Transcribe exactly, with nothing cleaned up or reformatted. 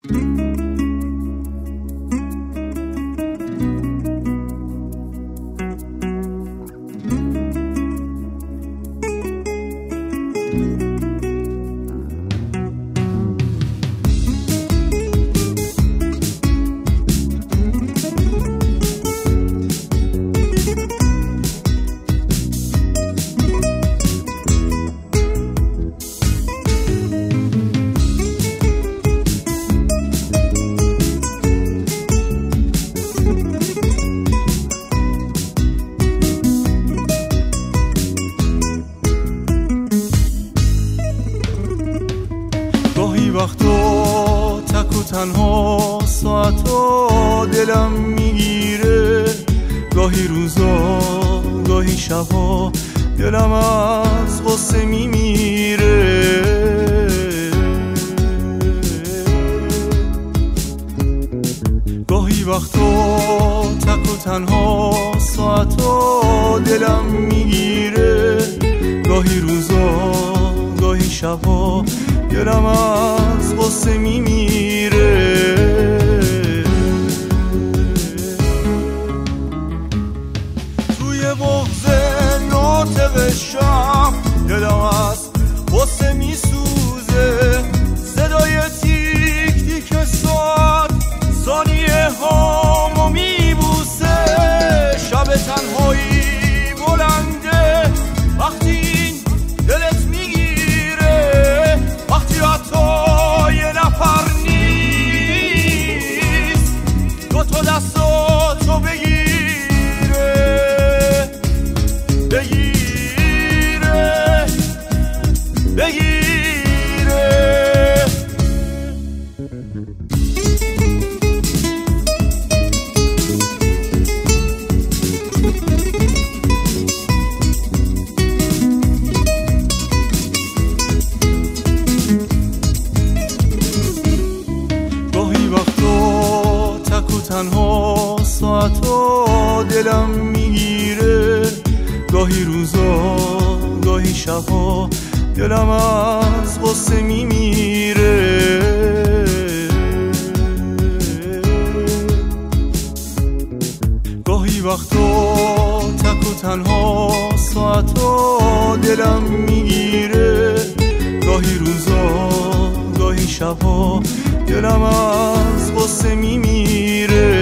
گاهی وقتا تک و تنها ساعتا دلم میگیره، گاهی روزا گاهی شبا دلم از غصه میمیره. گاهی وقتا تک و تنها ساعتا دلم میگیره، گاهی روزا گاهی شبا دلم از غصه میمیره. توی بغض ناطق شب دلم از غصه میسوزه، صدای تیک تیک ساعت ثانیه هامو میبوسه. شب تنهایی بلنده وقتی این دلت میگیره، وقتی حتی یه نفر نیست دو تا دستاتو بگیره بگیره بگیره. تنها ساعتا دلم میگیره، گاهی روزا گاهی شبا دلم از غصه میمیره. گاهی وقتا تک و تنها ساعتا دلم میگیره، گاهی روزا گاهی شبا دلم از غصه میمیره.